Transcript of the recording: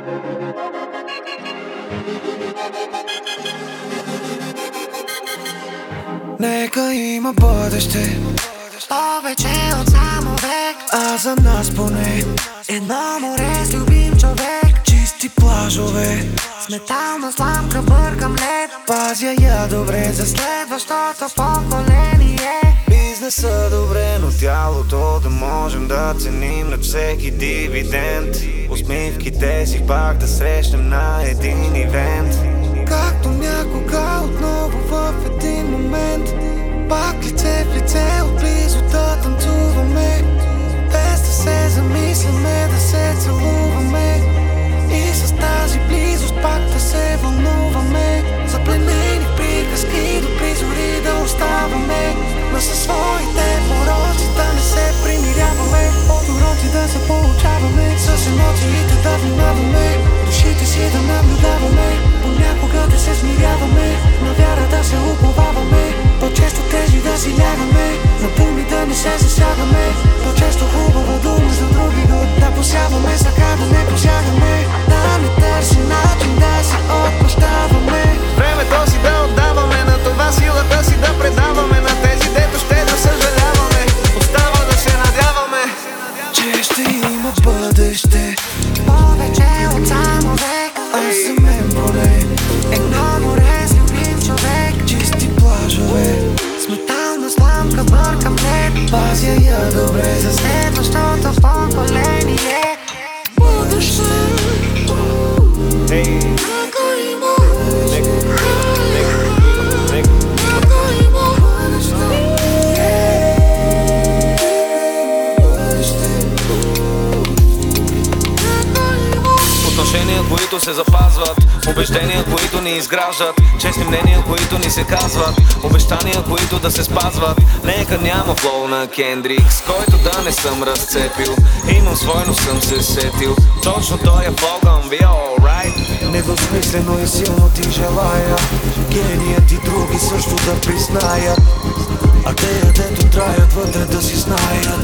Нека има бъдеще, повече от само век, а за нас поне едно море с любим човек. чисти плажове, С метална сламка бъркам лед, пазя я добре за следващото поколение. бизнеса добре, но тялото да можем да ценим на всеки дивиденд. Усмивките си пак да срещнем на един ивент. Както някога отново в един момент, пак лице в лице отблизо да танцуваме, без да се замисляме, да се целуваме и с тази близост пак да се вълнуваме. Запленени в приказки до призори да оставаме, но със своите пороци да не се примиряваме. От уроци да се получаваме, с емоциите да внимаваме, душите си да наблюдаваме, понякога да се смиряваме, на вяра да се уповаваме, по-често тежи да си лягаме, на думи да не се засягаме, по-често хубава дума за други да посяваме, сака да не посягаме, да не търси начин да се отпощаваме. Времето си да отдаваме, на това силата си да предаваме, на тези дето ще да съжаляваме, остава да се надяваме, че ще има бъдеще, Повече от само век, а за мен поне едно море с любим човек. чисти плажове, С метална сламка бъркам лед, пазя я добре за следващото поколение. бъдеще. Hey. Отношения, които се запазват, убеждения, които ни изграждат, честни мнения, които ни се казват, обещания, които да се спазват. Нека няма флоу на Кендрик, с който да не съм разцепил. Имам свой, но съм се сетил, точно той е фогън, be alright. Недосмислено и силно ти желая, геният и други също да признаят, а те, дето траят вътре да си знаят,